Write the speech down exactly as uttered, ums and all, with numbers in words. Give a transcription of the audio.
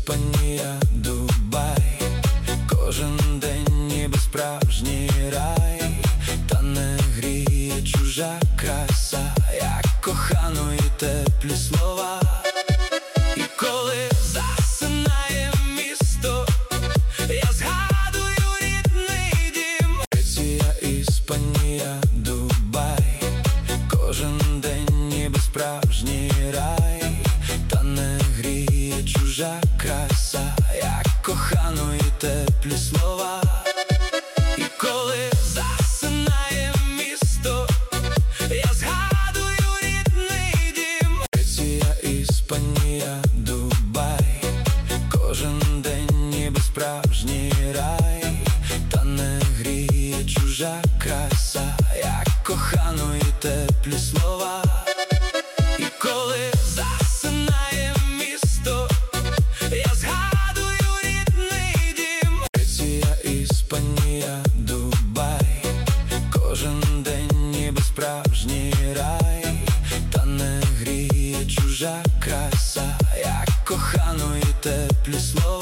Іспанія, Дубай, кожен день ніби справжній рай, та не гріє чужа краса, як коханої теплі слова. І коли засинає місто, я згадую рідний дім. Греція, Іспанія, Дубай, кожен день ніби справжній рай, та не гріє чужа краса, як коханої теплі слова. І коли засинає місто, я згадую рідний дім. Греція, Іспанія, Дубай, кожен день ніби справжній рай, та не гріє чужа краса, як коханої теплі слова. І коли засинає місто, я згадую рідний дім. Греція, Іспанія, Дубай, кожен день ніби справжній рай, та не гріє чужа краса, як коханої теплі слова.